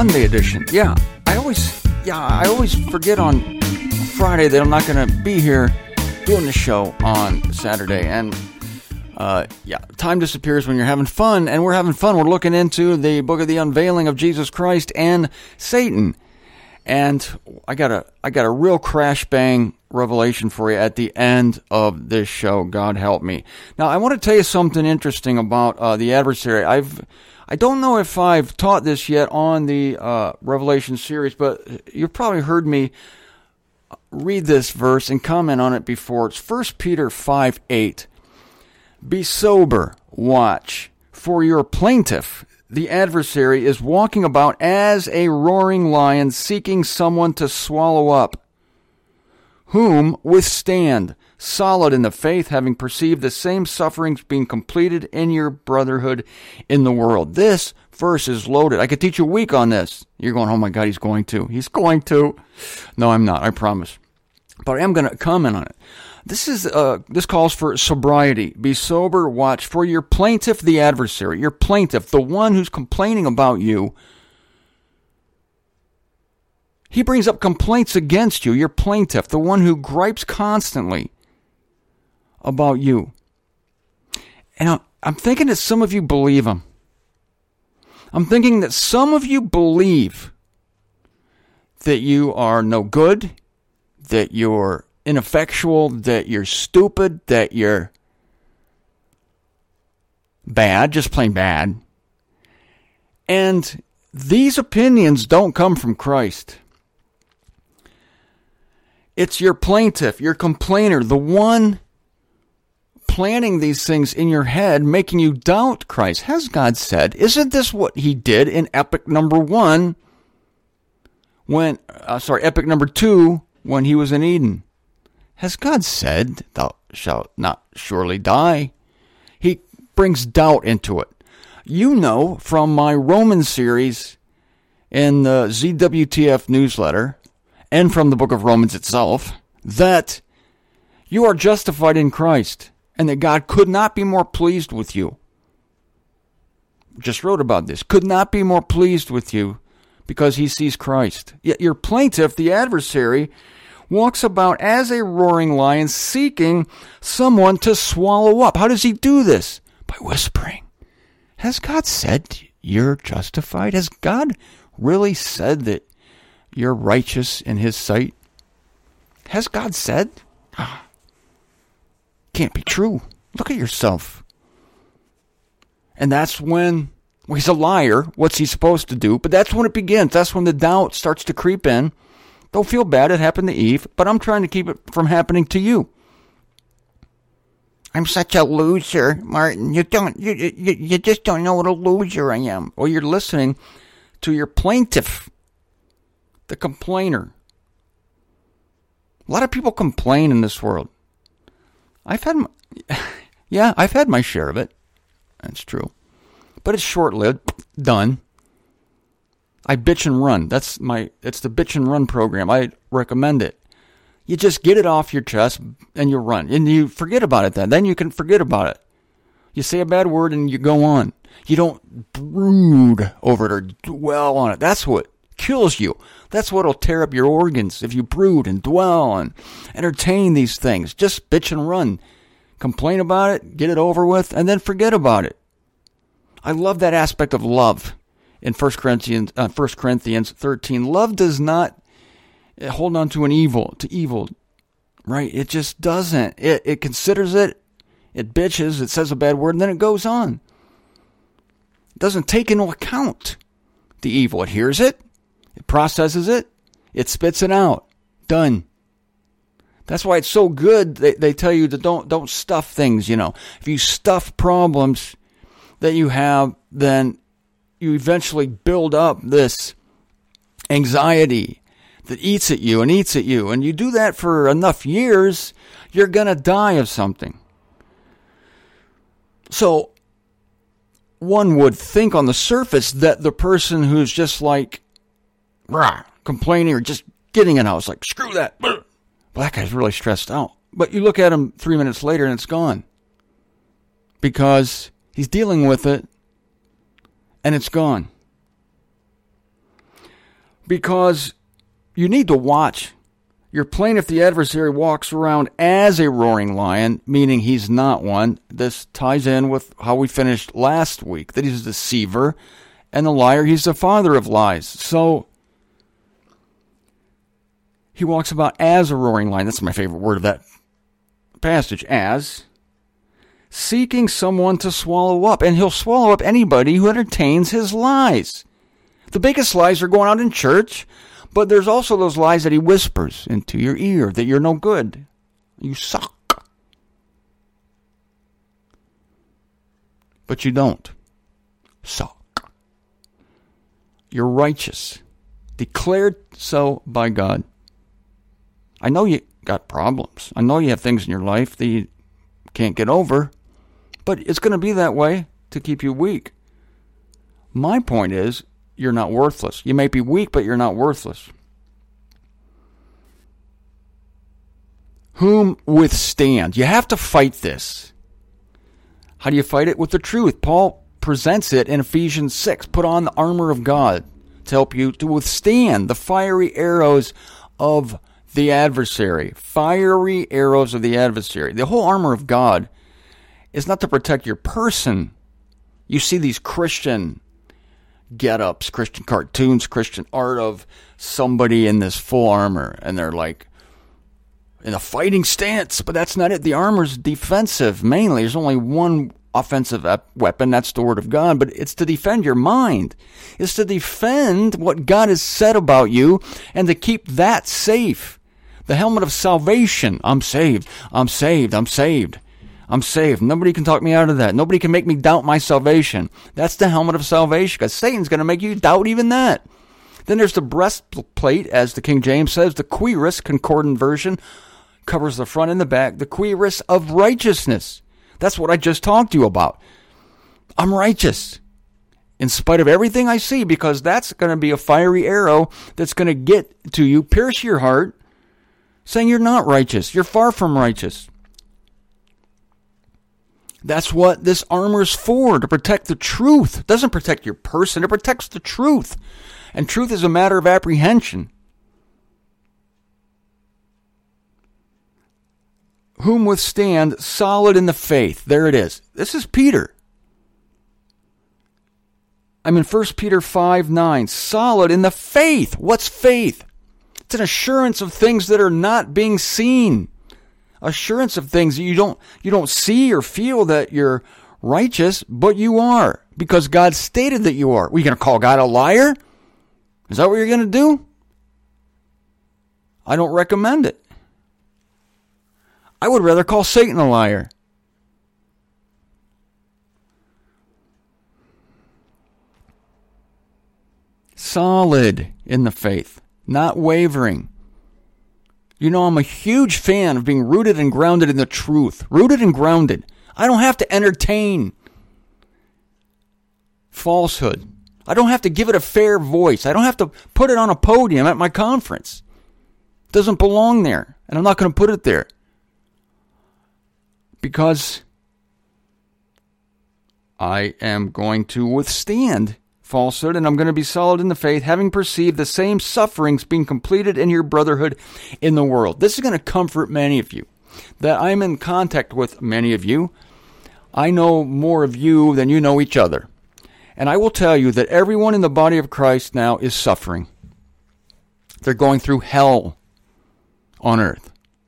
Monday edition. I always forget on Friday that I'm not going to be here doing the show on Saturday. And time disappears when you're having fun, and we're having fun. We're looking into the book of the unveiling of Jesus Christ and Satan. And I got a real crash bang revelation for you at the end of this show. God help me. Now, I want to tell you something interesting about the adversary. I don't know if I've taught this yet on the Revelation series, but you've probably heard me read this verse and comment on it before. It's 1 Peter 5:8. Be sober, watch, for your plaintiff, the adversary, is walking about as a roaring lion, seeking someone to swallow up, whom withstand, solid in the faith, having perceived the same sufferings being completed in your brotherhood in the world. This verse is loaded. I could teach you a week on this. You're going, oh my God, he's going to. He's going to. No, I'm not, I promise. But I am going to comment on it. This calls for sobriety. Be sober, watch, for your plaintiff, the adversary, your plaintiff, the one who's complaining about you. He brings up complaints against you, your plaintiff, the one who gripes constantly about you. And I'm thinking that some of you believe him. I'm thinking that some of you believe that you are no good, that you're ineffectual, that you're stupid, that you're bad, just plain bad. And these opinions don't come from Christ. It's your plaintiff, your complainer, the one planting these things in your head, making you doubt Christ. Has God said? Isn't this what he did in epic number 1 epic number 2 when he was in Eden? Has God said, thou shalt not surely die? He brings doubt into it. You know from my Roman series in the ZWTF newsletter and from the book of Romans itself that you are justified in Christ and that God could not be more pleased with you. Just wrote about this. Could not be more pleased with you because he sees Christ. Yet your plaintiff, the adversary, walks about as a roaring lion seeking someone to swallow up. How does he do this? By whispering. Has God said you're justified? Has God really said that you're righteous in his sight? Has God said? Can't be true. Look at yourself. And that's when he's a liar. What's he supposed to do? But that's when it begins. That's when the doubt starts to creep in. Don't feel bad. It happened to Eve, but I'm trying to keep it from happening to you. I'm such a loser, Martin. You just don't know what a loser I am. Or you're listening to your plaintiff, the complainer. A lot of people complain in this world. I've had my share of it. That's true. But it's short-lived. Done. I bitch and run. It's the bitch and run program. I recommend it. You just get it off your chest and you run. And you forget about it then. Then you can forget about it. You say a bad word and you go on. You don't brood over it or dwell on it. That's what kills you. That's what'll tear up your organs if you brood and dwell and entertain these things. Just bitch and run. Complain about it, get it over with, and then forget about it. I love that aspect of love. In 1 Corinthians 13, love does not hold on to evil, right? It just doesn't. It considers it, it bitches, it says a bad word, and then it goes on. It doesn't take into account the evil. It hears it, it processes it, it spits it out. Done. That's why it's so good. They tell you to don't stuff things, you know. If you stuff problems that you have, then you eventually build up this anxiety that eats at you. And you do that for enough years, you're going to die of something. So one would think on the surface that the person who's just like complaining or just getting it out, it's like, screw that. Well, that guy's really stressed out. But you look at him 3 minutes later and it's gone. Because he's dealing with it and it's gone. Because you need to watch your plaintiff, the adversary, walks around as a roaring lion, meaning he's not one. This ties in with how we finished last week, that he's a deceiver, and the liar, he's the father of lies. So he walks about as a roaring lion. That's my favorite word of that passage, as, seeking someone to swallow up. And he'll swallow up anybody who entertains his lies. The biggest lies are going on in church, but there's also those lies that he whispers into your ear, that you're no good. You suck. But you don't suck. You're righteous, declared so by God. I know you got problems. I know you have things in your life that you can't get over, but it's going to be that way to keep you weak. My point is, you're not worthless. You may be weak, but you're not worthless. Whom withstand? You have to fight this. How do you fight it? With the truth. Paul presents it in Ephesians 6. Put on the armor of God to help you to withstand the fiery arrows of the adversary. Fiery arrows of the adversary. The whole armor of God is not to protect your person. You see these Christian get-ups, Christian cartoons, Christian art of somebody in this full armor, and they're like in a fighting stance, but that's not it. The armor's defensive mainly. There's only one offensive weapon, that's the Word of God, but it's to defend your mind. It's to defend what God has said about you and to keep that safe. The helmet of salvation. I'm saved. I'm saved. I'm saved. I'm saved. Nobody can talk me out of that. Nobody can make me doubt my salvation. That's the helmet of salvation, because Satan's going to make you doubt even that. Then there's the breastplate, as the King James says, the cuirass, concordant version, covers the front and the back, the cuirass of righteousness. That's what I just talked to you about. I'm righteous in spite of everything I see, because that's going to be a fiery arrow that's going to get to you, pierce your heart, saying you're not righteous. You're far from righteous. That's what this armor is for, to protect the truth. It doesn't protect your person, it protects the truth. And truth is a matter of apprehension. Whom withstand, solid in the faith. There it is. This is Peter. I'm in 1 Peter 5:9. Solid in the faith. What's faith? It's an assurance of things that are not being seen. Assurance of things that you don't see or feel that you're righteous, but you are, because God stated that you are. Are you going to call God a liar? Is that what you're going to do? I don't recommend it. I would rather call Satan a liar. Solid in the faith, not wavering. You know, I'm a huge fan of being rooted and grounded in the truth. Rooted and grounded. I don't have to entertain falsehood. I don't have to give it a fair voice. I don't have to put it on a podium at my conference. It doesn't belong there, and I'm not going to put it there. Because I am going to withstand falsehood, and I'm going to be solid in the faith, having perceived the same sufferings being completed in your brotherhood in the world. This is going to comfort many of you, that I'm in contact with many of you. I know more of you than you know each other. And I will tell you that everyone in the body of Christ now is suffering. They're going through hell on earth.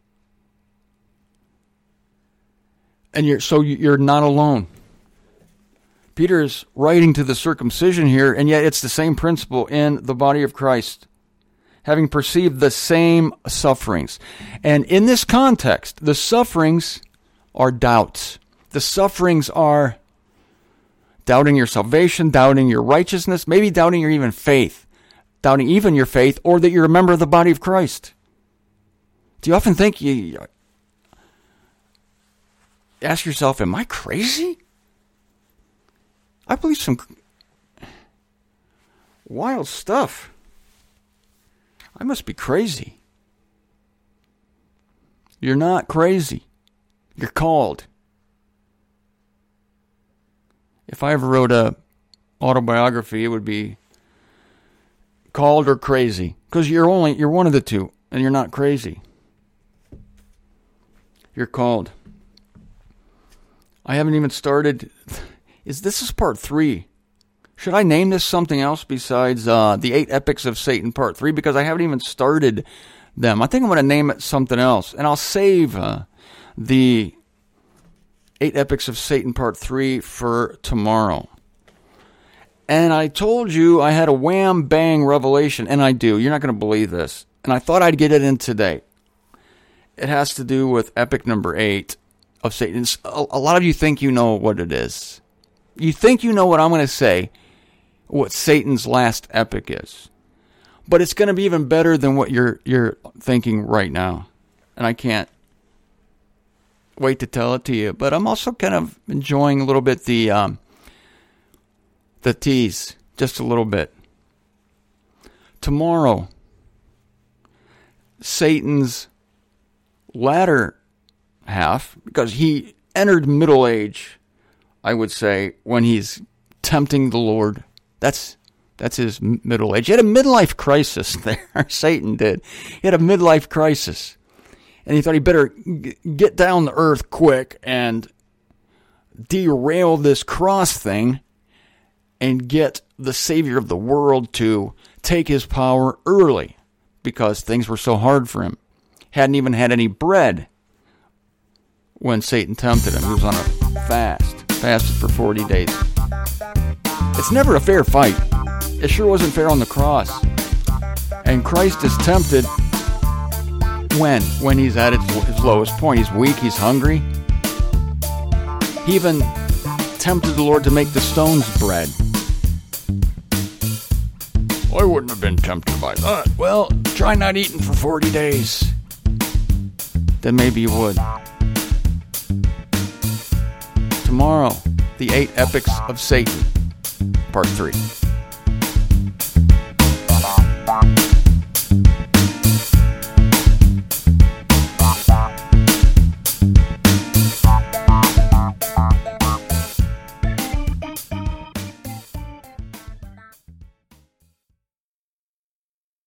And you're not alone. Peter is writing to the circumcision here, and yet it's the same principle in the body of Christ, having perceived the same sufferings. And in this context, the sufferings are doubts. The sufferings are doubting your salvation, doubting your righteousness, maybe doubting your even faith, doubting even your faith, or that you're a member of the body of Christ. Do you often think, you ask yourself, am I crazy? I believe some wild stuff. I must be crazy. You're not crazy. You're called. If I ever wrote a autobiography, it would be called or crazy, because you're one of the two, and you're not crazy. You're called. I haven't even started. This is part 3. Should I name this something else besides the 8 Epics of Satan part 3? Because I haven't even started them. I think I'm going to name it something else, and I'll save the 8 Epics of Satan part 3 for tomorrow. And I told you I had a wham bang revelation, and I do. You're not going to believe this. And I thought I'd get it in today. It has to do with epic number 8 of Satan. A lot of you think you know what it is. You think you know what I'm going to say, what Satan's last epic is. But it's going to be even better than what you're thinking right now. And I can't wait to tell it to you. But I'm also kind of enjoying a little bit the tease, just a little bit. Tomorrow, Satan's latter half, because he entered middle age, I would say, when he's tempting the Lord. That's his middle age. He had a midlife crisis there. Satan did. He had a midlife crisis. And he thought he better get down to earth quick and derail this cross thing and get the Savior of the world to take his power early, because things were so hard for him. Hadn't even had any bread when Satan tempted him. He was on a fasted for 40 days. It's never a fair fight. It sure wasn't fair on the cross. And Christ is tempted when he's at his lowest point. He's weak, he's hungry. He even tempted the Lord to make the stones bread. I wouldn't have been tempted by that. Well, try not eating for 40 days. Then maybe you would. Tomorrow, the 8 Epics of Satan, part 3.